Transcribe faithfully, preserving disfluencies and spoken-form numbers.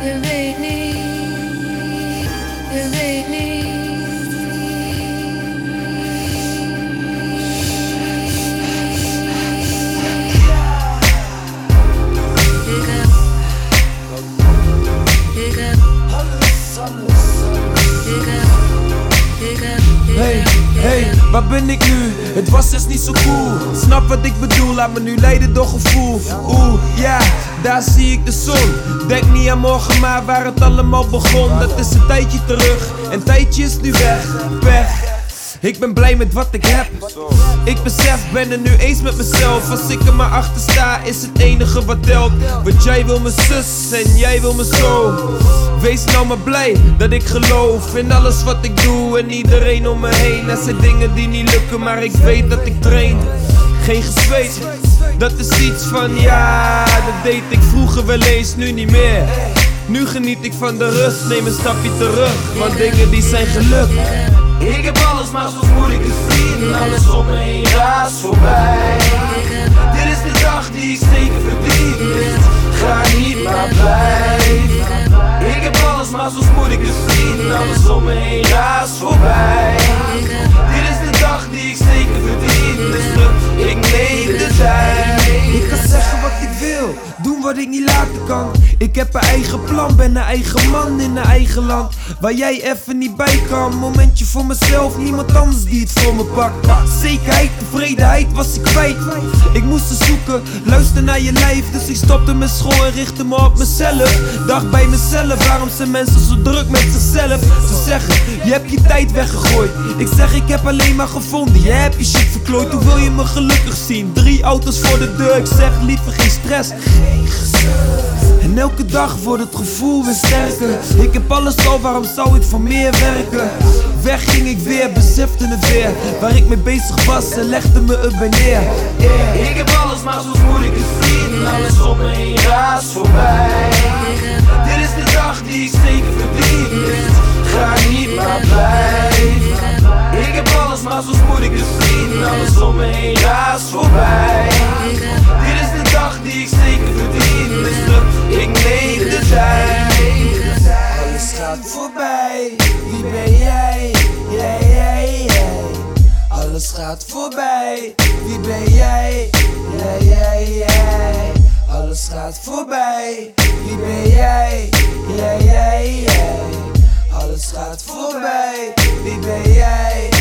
je weet niet, je weet niet. Ik heb, ik heb, ik heb, ik heb. Hey, hey, waar ben ik nu? Het was dus niet zo cool. Snap wat ik bedoel, laat me nu leiden door gevoel. Oeh, ja, daar zie ik de zon. Denk niet aan morgen, maar waar het allemaal begon. Dat is een tijdje terug, een tijdje is nu weg. Pech. Ik ben blij met wat ik heb. Ik besef, ben het nu eens met mezelf. Als ik er maar achter sta, is het enige wat telt. Want jij wil mijn zus en jij wil mijn zoon. Wees nou maar blij dat ik geloof in alles wat ik doe en iedereen om me heen. Er zijn dingen die niet lukken, maar ik weet dat ik train. Geen gezweet, dat is iets van ja, dat deed ik vroeger wel eens, nu niet meer. Nu geniet ik van de rust, neem een stapje terug, want dingen die zijn geluk. Ik heb alles, maar soms moet ik het zien. Alles om me heen raast voorbij. Dit is de dag die ik zeker verdien. Ga niet maar blijf. Ik heb alles, maar soms moet ik het zien. Alles om me heen raast voorbij. Dit is de dag die ik zeker verdien. Dus druk, ik neem de tijd. Ik kan zeggen wat ik wil, doen wat ik niet laten kan. Ik heb een eigen plan, ben een eigen man in een eigen land. Waar jij even niet bij kan. Momentje voor mezelf, niemand anders die het voor me pakt. Zekerheid, tevredenheid was ik kwijt. Ik moest ze zoeken, luister naar je lijf. Dus ik stopte met school en richtte me op mezelf. Dacht bij mezelf, waarom zijn mensen zo druk met zichzelf? Ze zeggen, je hebt je tijd weggegooid. Ik zeg, ik heb alleen maar gevonden. Je hebt je shit verklooid, hoe wil je me gelukkig zien? Drie auto's voor de deur, ik zeg liever geen stress. Geen en elke dag wordt het gevoel weer sterker. Ik heb alles al, waarom zou ik voor meer werken? Weg ging ik weer, besefte het weer. Waar ik mee bezig was en legde me er bij neer. Yeah. Ik heb alles, maar soms moet ik het zien. Alles om me heen raast voorbij. Dit is de dag die ik zeker verdien. Ga niet maar blijf. Ik heb alles, maar soms moet ik het zien. Alles om me heen raast voorbij. Dit is de dag die ik zeker verdien. Dus druk, ik neem de tijd. Alles gaat voorbij. Wie ben jij? Jij, jij, jij. Alles gaat voorbij. Wie ben jij? Jij, jij, jij. Alles gaat voorbij. Wie ben jij? Jij, jij, jij. Alles gaat voorbij. Wie ben jij?